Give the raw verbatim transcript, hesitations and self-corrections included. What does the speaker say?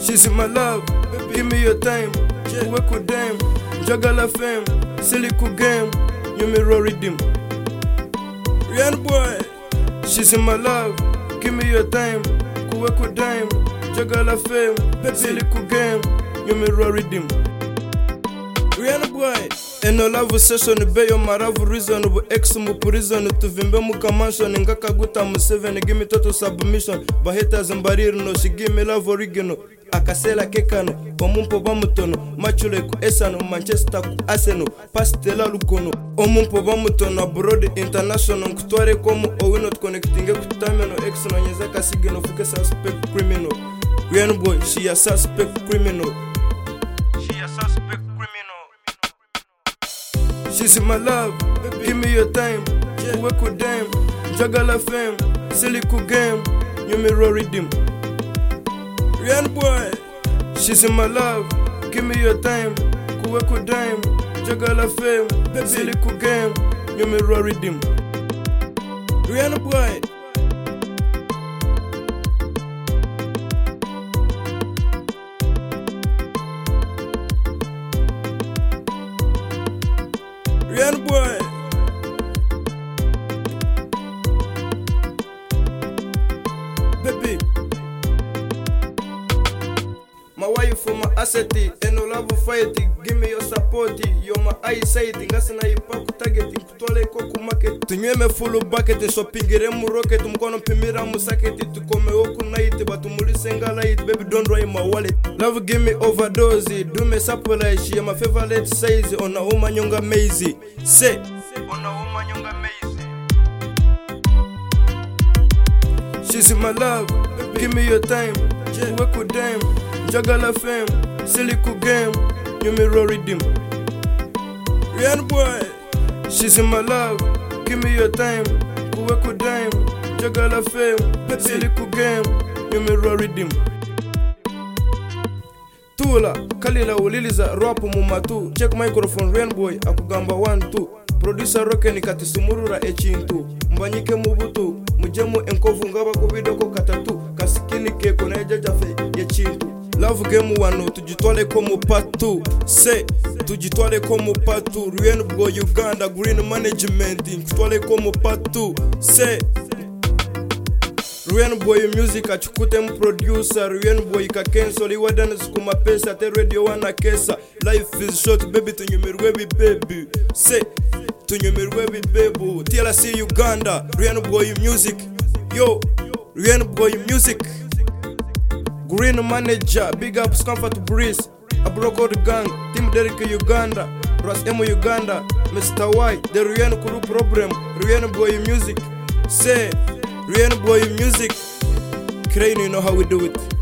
She's in my love, give me your time. Work with them, Jagala fame, silly cool game, you me roll redeem. Rian boy, she's in my love, give me your time. Work with them, Jagala fame, silly cool game, you me roll redeem. Rian boy, and no love session, be your maravu reason, ex mu prison, to vimbe mu kamansion, and Gakaguta mu seven, give me total submission. But haters and barrier no, she give me love original. Akasela kekano, omumpo bamutono, machule ku esano, Manchester ku Arsenal, pastela lukono, omumpo bamutono, abroad international, kutware komu, or we not connecting ku tameno, ex no nyezaka sigeno, fuke suspect criminal. Rian boy, she a suspect criminal. She a suspect criminal. She's in my love, give me your time. Work with them, Jagala fame, silly cool game, you me roll redeem. Rian boy, she's in my love, give me your time. Work with them, Jagala fame, silly cool game, you me roll redeem. Rian boy. Rian boy. Baby. My wife for my asset, and no love fight, give me your support, you're my eyesight, ngasina ipaku target, kutwale koku market, tunywe me full bucket, shopping mu rocket, mkono pimira musaketi, tukome oku night, but umulise light, baby don't run my wallet. Love give me overdose, do me supply, she my favorite size, on a woman younger mazy, say, on a woman younger mazy. She's in my love, give me your time, work with them. Jagala fame, silly cool game, you me roll redeem. Rian boy, she's in my love, give me your time. Work with them, Jagala fame, silly cool game, you me roll redeem. Tula, Kalila uliliza rap mumatu. Check microphone Rian boy, akugamba one two. Producer roke ni katisumurura echintu. Mbanyike mubutu, mujemu enkovu ngaba kubido ko katatu. Kasikini keko na ejajafe yechintu. Love game one, tujitwale komo part two. Say, tujitwale komo part two. Rian boy Uganda, green management. Tujitwale komo part two. Say, Rian boy music achukute mproducer. Rian boy kakensoli wadana skuma pesa. Te radio wana kesa. Life is short baby, tunyumirwebi baby. Say, tunyumirwebi baby. T L C Uganda, Rian boy music. Yo, Rian boy music. Green manager, big ups Comfort Breeze, Abrocode gang, Team Derek Uganda, Ras Emo Uganda, Mister White, the Rian Kuru problem, Rian boy music. Say, Rian boy music. Crane, you know how we do it.